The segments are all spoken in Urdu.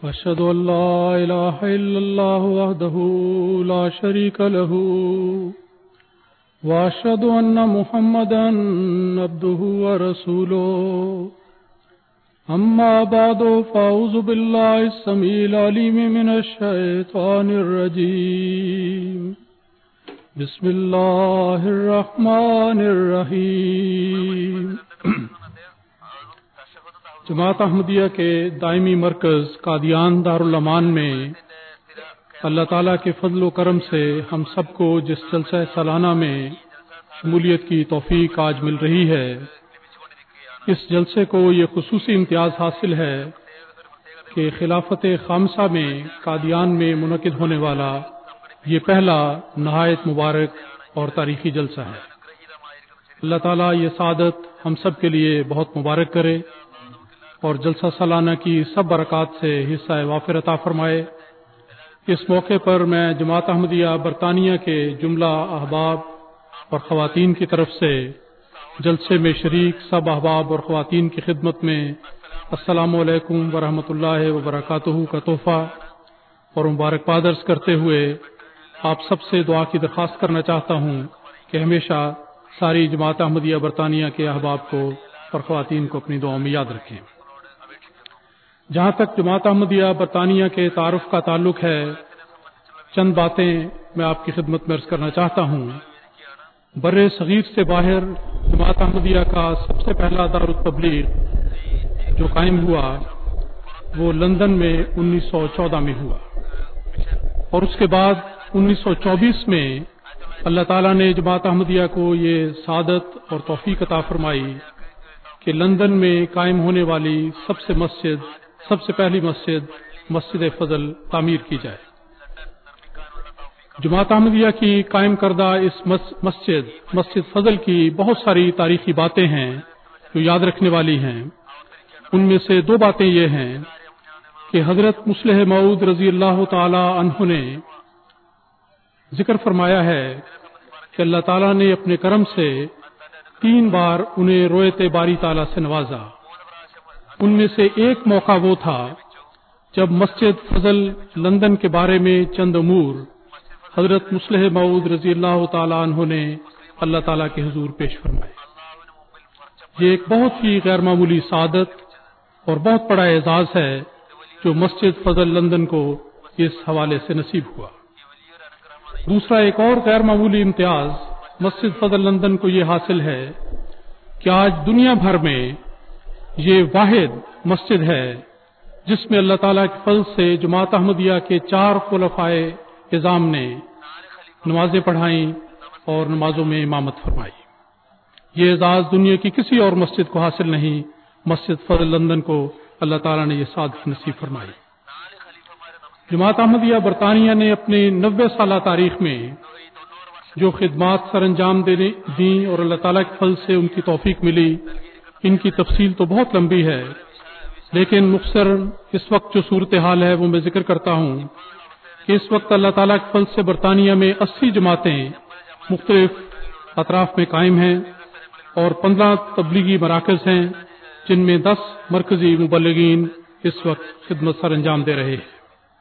أشهد أن لا إله إلا الله وحده لا شريك له وأشهد أن محمدا عبده ورسوله أما بعد فأعوذ بالله السميع العليم من الشيطان الرجيم بسم الله الرحمن الرحيم جماعت احمدیہ کے دائمی مرکز قادیان دارالامان میں اللہ تعالیٰ کے فضل و کرم سے ہم سب کو جس جلسہ سالانہ میں شمولیت کی توفیق آج مل رہی ہے، اس جلسے کو یہ خصوصی امتیاز حاصل ہے کہ خلافت خامسہ میں قادیان میں منعقد ہونے والا یہ پہلا نہایت مبارک اور تاریخی جلسہ ہے۔ اللہ تعالیٰ یہ سعادت ہم سب کے لیے بہت مبارک کرے اور جلسہ سالانہ کی سب برکات سے حصہ وافر عطا فرمائے۔ اس موقع پر میں جماعت احمدیہ برطانیہ کے جملہ احباب اور خواتین کی طرف سے جلسے میں شریک سب احباب اور خواتین کی خدمت میں السلام علیکم ورحمۃ اللہ وبرکاتہ کا تحفہ اور مبارکباد عرض کرتے ہوئے آپ سب سے دعا کی درخواست کرنا چاہتا ہوں کہ ہمیشہ ساری جماعت احمدیہ برطانیہ کے احباب کو اور خواتین کو اپنی دعاؤں میں یاد رکھیں۔ جہاں تک جماعت احمدیہ برطانیہ کے تعارف کا تعلق ہے، چند باتیں میں آپ کی خدمت میں عرض کرنا چاہتا ہوں۔ بر صغیر سے باہر جماعت احمدیہ کا سب سے پہلا دارالتبلیغ جو قائم ہوا وہ لندن میں 1914 میں ہوا، اور اس کے بعد 1924 میں اللہ تعالیٰ نے جماعت احمدیہ کو یہ سعادت اور توفیق عطا فرمائی کہ لندن میں قائم ہونے والی سب سے پہلی مسجد فضل تعمیر کی جائے۔ جماعت احمدیہ کی قائم کردہ اس مسجد فضل کی بہت ساری تاریخی باتیں ہیں جو یاد رکھنے والی ہیں۔ ان میں سے دو باتیں یہ ہیں کہ حضرت مصلح موعود رضی اللہ تعالی عنہ نے ذکر فرمایا ہے کہ اللہ تعالیٰ نے اپنے کرم سے 3 بار انہیں رویت باری تعالیٰ سے نوازا۔ ان میں سے ایک موقع وہ تھا جب مسجد فضل لندن کے بارے میں چند امور حضرت مصلح موعود رضی اللہ تعالیٰ عنہ نے اللہ تعالیٰ کے حضور پیش فرمائے۔ یہ ایک بہت ہی غیر معمولی سعادت اور بہت بڑا اعزاز ہے جو مسجد فضل لندن کو اس حوالے سے نصیب ہوا۔ دوسرا ایک اور غیر معمولی امتیاز مسجد فضل لندن کو یہ حاصل ہے کہ آج دنیا بھر میں یہ واحد مسجد ہے جس میں اللہ تعالیٰ کے فضل سے جماعت احمدیہ کے 4 خلفائے اعظام نے نمازیں پڑھائیں اور نمازوں میں امامت فرمائی۔ یہ اعزاز دنیا کی کسی اور مسجد کو حاصل نہیں، مسجد فضل لندن کو اللہ تعالیٰ نے یہ سعادت نصیب فرمائی۔ جماعت احمدیہ برطانیہ نے اپنے 90 سالہ تاریخ میں جو خدمات سر انجام دیں اور اللہ تعالیٰ کے فضل سے ان کی توفیق ملی، ان کی تفصیل تو بہت لمبی ہے، لیکن مختصر اس وقت جو صورتحال ہے وہ میں ذکر کرتا ہوں کہ اس وقت اللہ تعالیٰ کے فضل سے برطانیہ میں 80 جماعتیں مختلف اطراف میں قائم ہیں اور 15 تبلیغی مراکز ہیں جن میں 10 مرکزی مبلغین اس وقت خدمت سر انجام دے رہے ہیں۔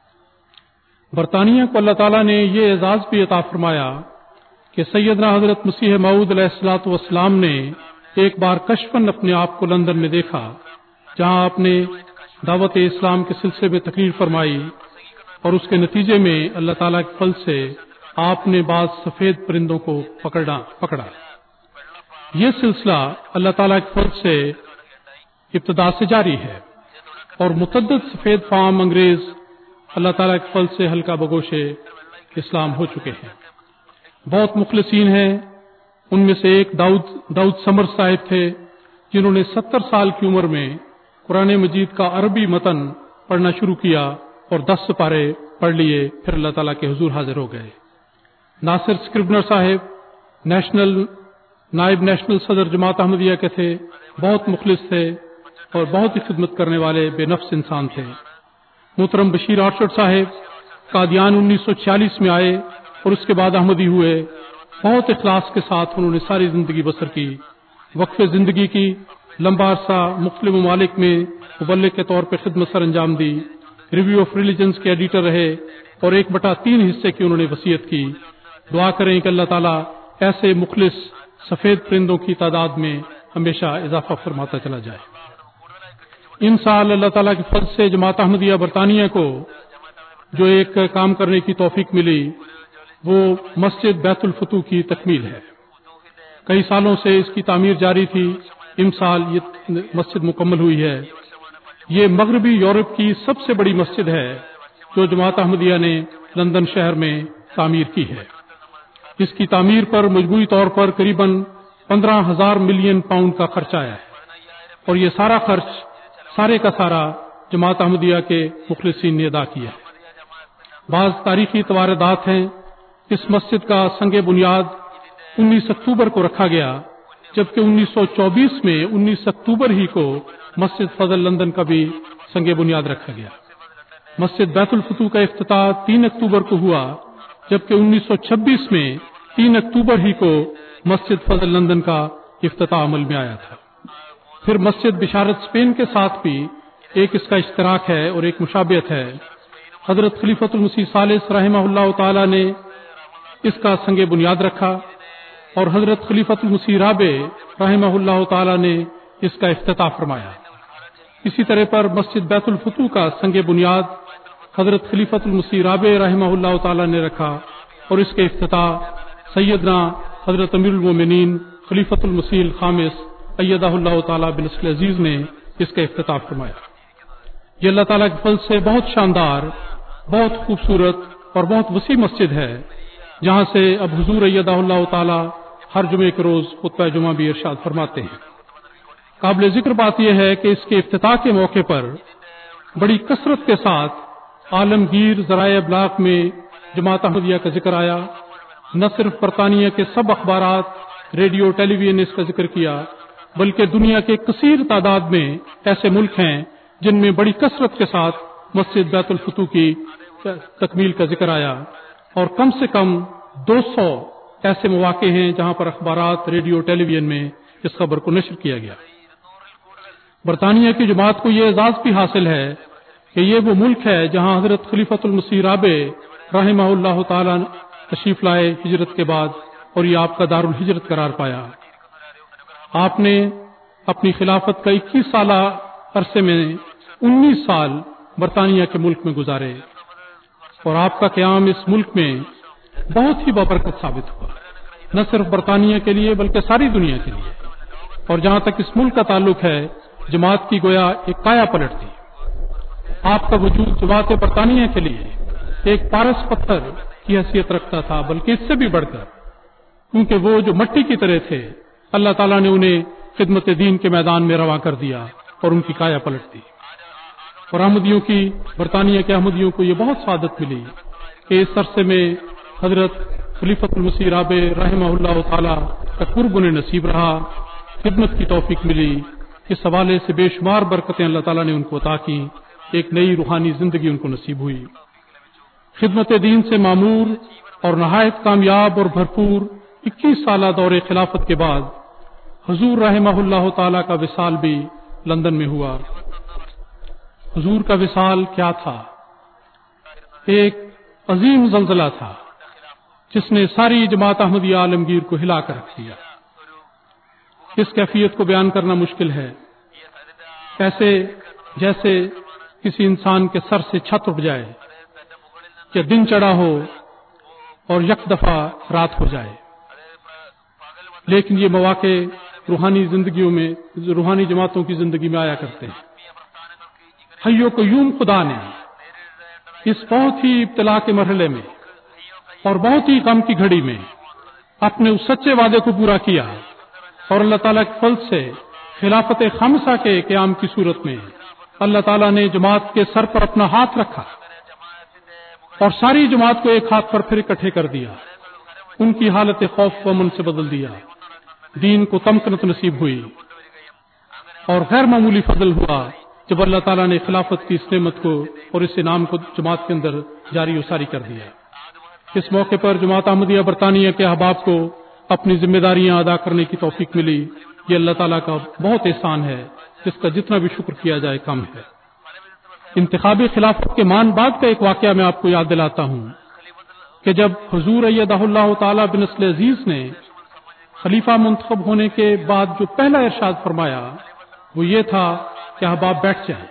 برطانیہ کو اللہ تعالیٰ نے یہ اعزاز بھی عطا فرمایا کہ سیدنا حضرت مسیح موعود علیہ الصلوۃ والسلام نے ایک بار کشفاً اپنے آپ کو لندن میں دیکھا، جہاں آپ نے دعوت اسلام کے سلسلے میں تقریر فرمائی اور اس کے نتیجے میں اللہ تعالیٰ کے فضل سے آپ نے بعض سفید پرندوں کو پکڑا۔ یہ سلسلہ اللہ تعالیٰ کے فضل سے ابتدا سے جاری ہے اور متعدد سفید فام انگریز اللہ تعالیٰ کے فضل سے حلقہ بگوش اسلام ہو چکے ہیں۔ بہت مخلصین ہیں، ان میں سے ایک داؤد سمر صاحب تھے جنہوں نے 70 سال کی عمر میں قرآن مجید کا عربی متن پڑھنا شروع کیا اور 10 سپارے پڑھ لیے، پھر اللہ تعالیٰ کے حضور حاضر ہو گئے۔ ناصر سکربنر صاحب نائب نیشنل صدر جماعت احمدیہ کے تھے، بہت مخلص تھے اور بہت ہی خدمت کرنے والے بے نفس انسان تھے۔ محترم بشیر آرشد صاحب قادیان 1946 میں آئے اور اس کے بعد احمدی ہوئے، بہت اخلاص کے ساتھ انہوں نے ساری زندگی بسر کی، وقف زندگی کی، لمبا عرصہ مختلف ممالک میں مبلغ کے طور پر خدمت سر انجام دی रिव्यू ऑफ रिलीजन्स के एडिटर रहे और 1/3 हिस्से की उन्होंने वसीयत की। दुआ करें कि अल्लाह ताला ऐसे मुखलिस सफेद परिंदों की तादाद में हमेशा इजाफा फरमाता चला जाए। इन साल अल्लाह ताला के फضل से जमात अहमदिया बरतानिया को जो एक काम करने की तौफीक मिली वो मस्जिद बैतुल फतूह की तकमील है। कई सालों से इसकी तामीर जारी थी, इन साल ये मस्जिद मुकम्मल हुई है। ये मगरबी यूरोप की सबसे बड़ी मस्जिद है जो जमात अहमदिया ने लंदन शहर में तामीर की है। इसकी तामीर पर मजमूई तौर पर करीबन 15,000 मिलियन पाउंड का खर्च आया है और ये सारा खर्च सारे का सारा जमात अहमदिया के मुखलिसीन ने अदा किया है। बाज़ तारीखी तवारदात हैं, इस मस्जिद का संगे बुनियाद 19 अक्टूबर को रखा गया, जबकि 1924 में 19 अक्टूबर ही को मस्जिद फजल लंदन का भी संगे बुनियाद रखा गया। मस्जिद बैतुल फतूह का इफ्तिताह 3 अक्टूबर को हुआ, जबकि 1926 में 3 अक्टूबर ही को मस्जिद फजल लंदन का इफ्तिताह अमल में आया था। फिर मस्जिद बिशारत स्पेन के साथ भी एक इसका इश्तराक है और एक मुशाबियत है। हजरत खलीफतुल मसीह सालिस रहमहुल्लाह ताला ने इसका संगे बुनियाद रखा और हजरत खलीफतुल मसीह राबे रहमहुल्लाह ताला ने इसका इफ्तिताह फरमाया। इसी तरह पर मस्जिद बैतुल फतूह का संगे बुनियाद हजरत खलीफतुल मसीह राबे रहमहुल्लाह ताला ने रखा और इसके इफ्तिताह सैयदना हजरत अमीरुल मोमिनीन खलीफतुल मसीह खामिस अय्यदहुल्लाह ताला बिन अजीज ने इसका इफ्तिताह फरमाया। ये अल्लाह ताला के फल से बहुत शानदार, बहुत खूबसूरत और बहुत वसी मस्जिद है, जहां से अब हुजूर अय्यदहुल्लाह ताला हर जुमे के रोज खुतबा जुमा भी इरशाद फरमाते हैं। काबिल जिक्र बात यह है कि इसके इफ्तिताह के मौके पर बड़ी कसरत के साथ आलमगीर ज़राए इब्लाग में जमात अहमदिया का जिक्र आया। न सिर्फ बरतानिया के सब अखबारात, रेडियो, टेलीविजन ने इसका जिक्र किया, बल्कि दुनिया के कसीर तादाद में ऐसे मुल्क हैं जिनमें बड़ी कसरत के साथ मस्जिद बैतुल फतूह की तकमील का जिक्र आया और कम से कम 200 ऐसे मौके हैं जहां पर अखबारात, रेडियो, टेलीविजन में इस खबर को नशर किया गया। बरतानिया की जमात को यह एजाज भी हासिल है कि ये वो मुल्क है जहां हजरत खलीफतुल मसीह राबे रहमहुल्लाह ताला तशरीफ लाए हिजरत के बाद और ये आपका दारुल हिजरत करार पाया। आपने अपनी खिलाफत का 21 साल अरसे में 19 साल बरतानिया के मुल्क में गुजारे और आपका क़याम इस मुल्क में बहुत ही बबरकत साबित हुआ, न सिर्फ बरतानिया के लिए बल्कि सारी दुनिया के लिए। और जहां तक इस मुल्क का ताल्लुक है, जमात की गोया एक काया पलट थी। आपका वजूद जमात बरतानिया के लिए एक पारस पत्थर की हैसियत रखता था, बल्कि इससे भी बढ़कर, क्योंकि वो जो मट्टी की तरह थे, अल्लाह ताला ने उन्हें खिदमत दीन के मैदान में रवा कर दिया और उनकी काया पलट दी। और अहमदियों की, बरतानिया के अहमदियों को ये बहुत सादत मिली कि इस अरसे में हजरत खलीफतुल मसीह राबे रहमहुल्लाह ताला का कुर्ब उन्हें नसीब रहा, खिदमत की तौफीक मिली। इस हवाले से बेशुमार बरकतें अल्लाह ताला ने उनको अता की, एक नई रूहानी जिंदगी उनको नसीब हुई। खिदमत दीन से मामूर और नहायत कामयाब और भरपूर 21 साल दौरे खिलाफत के बाद हुजूर रहमहुल्लाह ताला का विसाल भी लंदन में हुआ। हुजूर का विसाल क्या था? एक अजीम जल्जला था जिसने सारी जमात अहमदिया आलमगीर को हिलाकर रख दिया। इस कैफियत को बयान करना मुश्किल है। ऐसे जैसे किसी इंसान के सर से छत उठ जाए या दिन चढ़ा हो और यक दफा रात हो जाए। लेकिन ये मौके रूहानी जिंदगियों में, रूहानी जमातों की जिंदगी में आया करते हैं। हय्यो क़य्यूम खुदा ने इस बहुत ही इब्तिला के मरहले में और बहुत ही गम की घड़ी में अपने उस सच्चे वादे को पूरा किया और अल्लाह ताला के फल से खिलाफत खामसा के क़याम की सूरत में अल्लाह ताला ने जमात के सर पर अपना हाथ रखा और सारी जमात को एक हाथ पर फिर इकट्ठे कर दिया। उनकी हालत खौफ व अमन से बदल दिया। दीन को तमकनत नसीब हुई और गैर मामूली फजल हुआ जब अल्लाह ताला ने खिलाफत की इस नेमत को और इस इनाम को जमात के अंदर जारी उसारी कर दिया। इस मौके पर जमात अहमदिया बरतानिया के अहबाब को अपनी जिम्मेदारियां अदा करने की तौफीक मिली। ये अल्लाह ताला का बहुत एहसान है, जिसका जितना भी शुक्र किया जाए कम है। انتخابی خلافت کے مان بعد کا ایک واقعہ میں آپ کو یاد دلاتا ہوں کہ جب حضور ایدہ اللہ تعالی بن نسل عزیز نے خلیفہ منتخب ہونے کے بعد جو پہلا ارشاد فرمایا وہ یہ تھا کہ احباب بیٹھ جائیں۔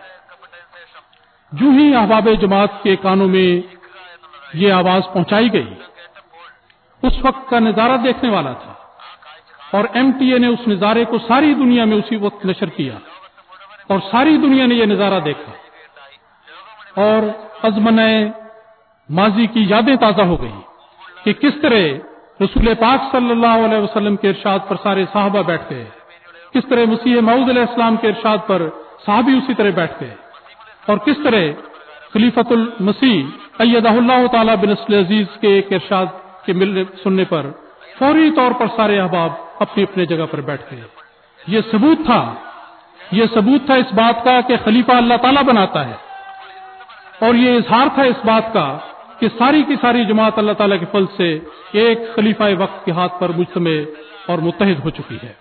جو ہی احباب جماعت کے کانوں میں یہ آواز پہنچائی گئی، اس وقت کا نظارہ دیکھنے والا تھا، اور ایم ٹی اے نے اس نظارے کو ساری دنیا میں اسی وقت نشر کیا، اور ساری دنیا نے یہ نظارہ دیکھا، اور ازمنہ ماضی کی یادیں تازہ ہو گئی کہ کس طرح رسول پاک صلی اللہ علیہ وسلم کے ارشاد پر سارے صحابہ بیٹھ گئے، کس طرح مسیح موعود علیہ السلام کے ارشاد پر صحابی اسی طرح بیٹھ گئے، اور کس طرح خلیفۃ المسیح ایدہ اللہ تعالی بن نسل عزیز کے ایک ارشاد کے سننے پر فوری طور پر سارے احباب اپنی اپنی جگہ پر بیٹھ گئے۔ یہ ثبوت تھا اس بات کا کہ خلیفہ اللہ تعالیٰ بناتا ہے، اور یہ اظہار تھا اس بات کا کہ ساری کی ساری جماعت اللہ تعالیٰ کے فضل سے ایک خلیفہ وقت کے ہاتھ پر مجتمع اور متحد ہو چکی ہے۔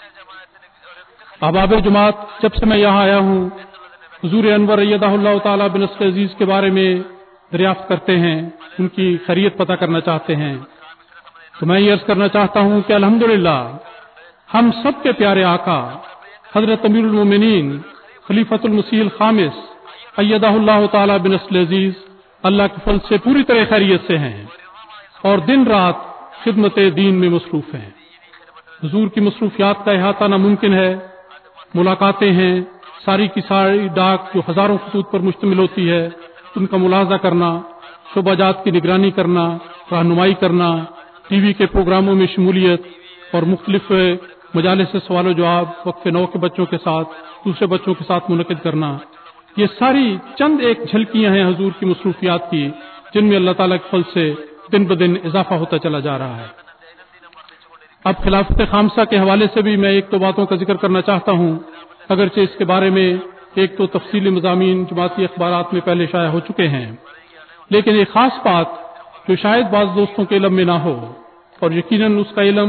احباب جماعت، جب سے میں یہاں آیا ہوں، حضور انور ایدہ اللہ تعالیٰ بن نسل عزیز کے بارے میں دریافت کرتے ہیں، ان کی خیریت پتہ کرنا چاہتے ہیں، تو میں یہ عرض کرنا چاہتا ہوں کہ الحمدللہ ہم سب کے پیارے آقا حضرت امیر المومنین خلیفۃ المسیح الخامس ایدہ اللہ تعالیٰ بن نسل عزیز اللہ کے فضل سے پوری طرح خیریت سے ہیں اور دن رات خدمت دین میں مصروف ہیں۔ حضور کی مصروفیات کا احاطہ ناممکن ہے، ملاقاتیں ہیں، ساری کی ساری ڈاک جو ہزاروں خطوط پر مشتمل ہوتی ہے ان کا ملاحظہ کرنا، شعبہ جات کی نگرانی کرنا، رہنمائی کرنا، ٹی وی کے پروگراموں میں شمولیت اور مختلف مجالس سے سوال و جواب وقف نو کے بچوں کے ساتھ، دوسرے بچوں کے ساتھ منعقد کرنا، یہ ساری چند ایک جھلکیاں ہیں حضور کی مصروفیات کی، جن میں اللہ تعالیٰ کے فضل سے دن بدن اضافہ ہوتا چلا جا رہا ہے۔ اب خلافت خامسہ کے حوالے سے بھی میں ایک دو باتوں کا ذکر کرنا چاہتا ہوں، اگرچہ اس کے بارے میں ایک تو تفصیلی مضامین جماعتی اخبارات میں پہلے شائع ہو چکے ہیں، لیکن ایک خاص بات جو شاید بعض دوستوں کے علم میں نہ ہو، اور یقیناً اس کا علم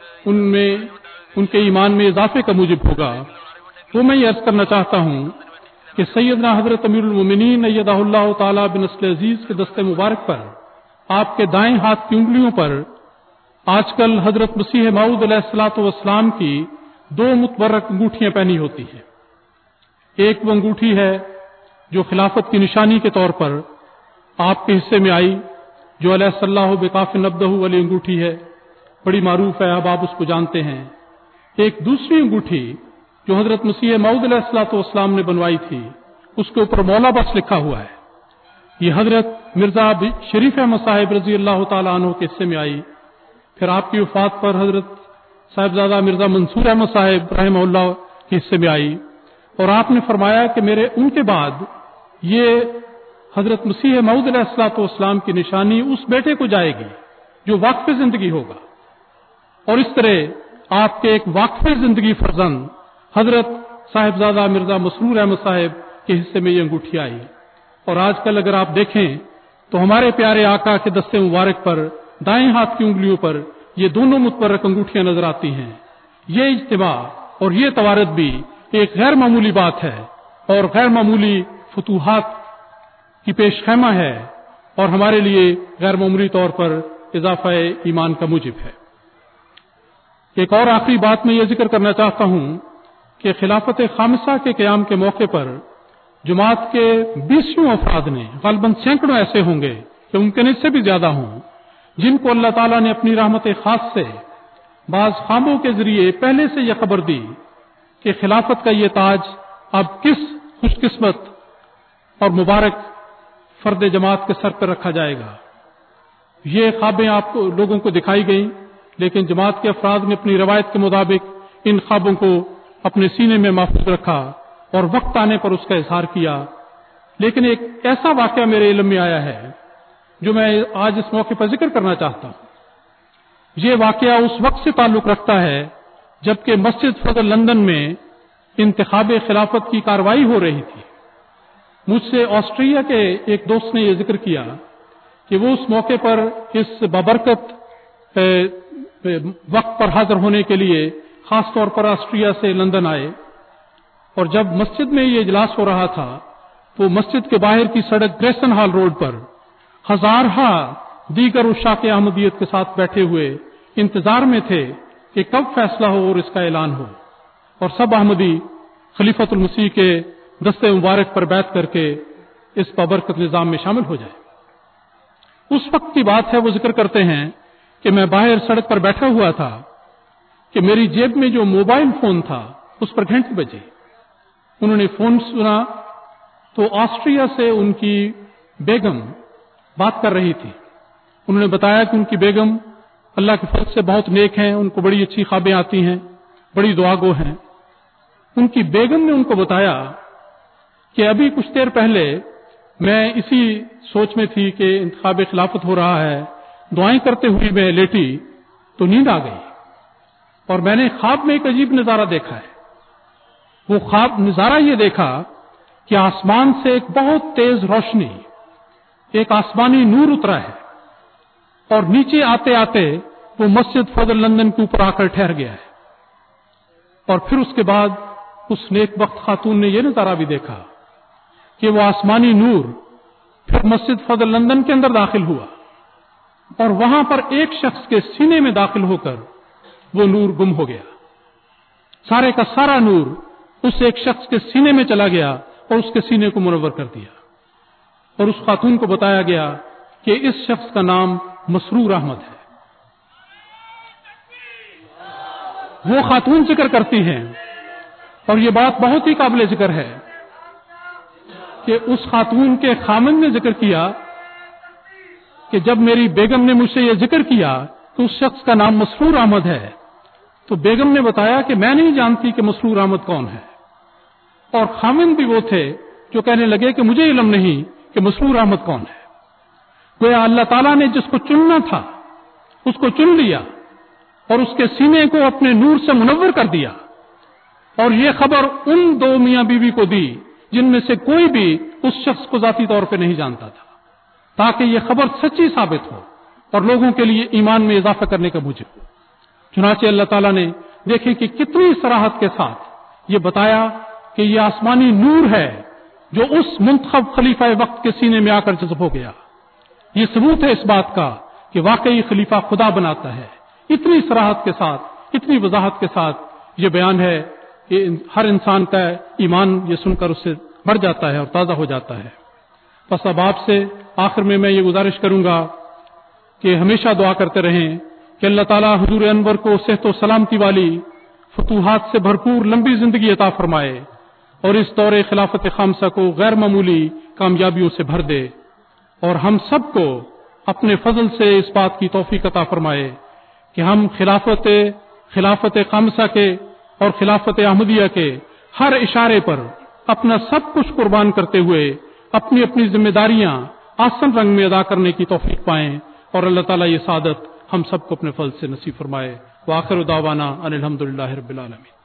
ان کے ایمان میں اضافے کا موجب ہوگا، وہ میں یہ عرض کرنا چاہتا ہوں کہ سیدنا حضرت امیر المومنین ایدہ اللہ تعالیٰ بن نسل عزیز کے دست مبارک پر، آپ کے دائیں ہاتھ کی انگلیوں پر آج کل حضرت مسیح موعود علیہ الصلوۃ والسلام کی دو متبرک انگوٹھیاں پہنی ہوتی ہیں۔ ایک وہ انگوٹھی ہے جو خلافت کی نشانی کے طور پر آپ کے حصے میں آئی، جو علیہ صلاح بکاف نبدہ والی انگوٹھی ہے، بڑی معروف ہے، اب آپ اس کو جانتے ہیں۔ ایک دوسری انگوٹھی جو حضرت مسیح موعود علیہ الصلوۃ والسلام نے بنوائی تھی، اس کے اوپر مولا بس لکھا ہوا ہے، یہ حضرت مرزا شریف احمد صاحب رضی اللہ تعالیٰ عنہ کے حصے میں آئی، پھر آپ کی وفات پر حضرت صاحبزادہ مرزا منصور احمد صاحب رحمہ اللہ کے حصے میں آئی، اور آپ نے فرمایا کہ ان کے بعد یہ حضرت مسیح موعود علیہ الصلوۃ والسلام کی نشانی اس بیٹے کو جائے گی جو واقف زندگی ہوگا، اور اس طرح آپ کے ایک واقف زندگی فرزند حضرت صاحبزادہ مرزا مسرور احمد صاحب کے حصے میں یہ انگوٹھی آئی، اور آج کل اگر آپ دیکھیں تو ہمارے پیارے آقا کے دستے مبارک پر دائیں ہاتھ کی انگلیوں پر یہ دونوں متبرک انگوٹھیاں نظر آتی ہیں۔ یہ اجتماع اور یہ توارد بھی ایک غیر معمولی بات ہے اور غیر معمولی فتوحات کی پیش خیمہ ہے، اور ہمارے لیے غیر معمولی طور پر اضافہ ایمان کا موجب ہے۔ ایک اور آخری بات میں یہ ذکر کرنا چاہتا ہوں کہ خلافت خامسہ کے قیام کے موقع پر جماعت کے 20 افراد نے، غالباً سینکڑوں ایسے ہوں گے کہ ممکن اس سے بھی زیادہ ہوں، جن کو اللہ تعالیٰ نے اپنی رحمت خاص سے بعض خوابوں کے ذریعے پہلے سے یہ خبر دی کہ خلافت کا یہ تاج اب کس خوش قسمت اور مبارک فرد جماعت کے سر پر رکھا جائے گا۔ یہ خوابیں آپ کو لوگوں کو دکھائی گئیں، لیکن جماعت کے افراد نے اپنی روایت کے مطابق ان خوابوں کو اپنے سینے میں محفوظ رکھا اور وقت آنے پر اس کا اظہار کیا۔ لیکن ایک ایسا واقعہ میرے علم میں آیا ہے جو میں آج اس موقع پر ذکر کرنا چاہتا ہوں۔ یہ واقعہ اس وقت سے تعلق رکھتا ہے جبکہ مسجد فضل لندن میں انتخاب خلافت کی کارروائی ہو رہی تھی۔ مجھ سے آسٹریا کے ایک دوست نے یہ ذکر کیا کہ وہ اس موقع پر اس بابرکت وقت پر حاضر ہونے کے لیے خاص طور پر آسٹریا سے لندن آئے، اور جب مسجد میں یہ اجلاس ہو رہا تھا تو تو मस्जिद के बाहर की सड़क ग्रेसन हॉल रोड पर हजारहा दीगर उशाक अहमदियत के साथ बैठे हुए इंतजार में थे कि कब फैसला हो और इसका ऐलान हो और सब अहमदी खलीफतुल मसीह के दस्ते मुबारक पर बैठ करके इस बाबरकत निजाम में शामिल हो जाए। उस वक्त की बात है, वो जिक्र करते हैं कि मैं बाहर सड़क पर बैठा हुआ था कि मेरी जेब में जो मोबाइल फोन था उस पर घंटे बजे। उन्होंने फोन सुना तो ऑस्ट्रिया से उनकी बेगम बात कर रही थी। उन्होंने बताया कि उनकी बेगम अल्लाह के फजल से बहुत नेक हैं, उनको बड़ी अच्छी ख्वाबें आती हैं, बड़ी दुआगो हैं। उनकी बेगम ने उनको बताया कि अभी कुछ देर पहले मैं इसी सोच में थी कि इंतखाब खिलाफत हो रहा है, दुआएं करते हुए मैं लेटी तो नींद आ गई और मैंने ख्वाब में एक अजीब नजारा देखा है। वो ख्वाब नजारा ये देखा कि आसमान से एक बहुत तेज रोशनी, एक आसमानी नूर उतरा है और नीचे आते आते वो मस्जिद फजल लंदन के ऊपर आकर ठहर गया है। और फिर उसके बाद उस नेकबख्त खातून ने यह नजारा भी देखा कि वो आसमानी नूर फिर मस्जिद फजल लंदन के अंदर दाखिल हुआ और वहां पर एक शख्स के सीने में दाखिल होकर वो नूर गुम हो गया। सारे का सारा नूर उस एक शख्स के सीने में चला गया और उसके सीने को मुनव्वर कर दिया। और उस खातून को बताया गया कि इस शख्स का नाम मसरूर अहमद है। वो खातून जिक्र करती हैं और ये बात बहुत ही काबिल जिक्र है कि उस खातून के खामिन ने जिक्र किया कि जब मेरी बेगम ने मुझसे ये जिक्र किया कि उस शख्स का नाम मसरूर अहमद है, तो बेगम ने बताया कि मैं नहीं जानती कि मसरूर अहमद कौन है। और खामिन भी वो थे जो कहने लगे कि मुझे इल्म नहीं कि मसरूर अहमद कौन है। गोया अल्लाह ताला ने जिसको चुनना था उसको चुन लिया और उसके सीने को अपने नूर से मुनव्वर कर दिया। और ये खबर उन दो मियां बीवी को दी जिनमें से कोई भी उस शख्स को जाती तौर पे नहीं जानता था, ताकि ये खबर सच्ची साबित हो और लोगों के लिए ईमान में इजाफा करने का मूजिब हो। चुनाचे अल्लाह ताला ने देखे कि कितनी सराहत के साथ ये बताया कि ये आसमानी नूर है जो उस मुंतखब खलीफा वक्त के सीने में आकर जज्ब हो गया। ये सबूत है इस बात का कि वाकई खलीफा खुदा बनाता है। इतनी सराहत के साथ, इतनी वजाहत के साथ ये बयान है कि हर इंसान का ईमान ये सुनकर उससे बढ़ जाता है और ताज़ा हो जाता है। बस अब आपसे आखिर में मैं ये गुजारिश करूंगा कि हमेशा दुआ करते रहें कि अल्लाह ताला हुजूर अनवर को सेहत व सलामती वाली, फतूहात से भरपूर लंबी जिंदगी अता फरमाए और इस दौरे खिलाफत खामसा को गैर मामूली कामयाबियों से भर दे और हम सबको अपने फजल से इस बात की तौफीक अता फरमाए कि हम खिलाफत खामसा के और खिलाफत अहमदिया के हर इशारे पर अपना सब कुछ कुर्बान करते हुए अपनी अपनी जिम्मेदारियां आसन रंग में अदा करने की तौफीक पाएं और अल्लाह ताला ये सादत हम सबको अपने फजल से नसीब फरमाए। व आखिर दावाना अनिल हम्दुलिल्लाहि रब्बिल आलमीन।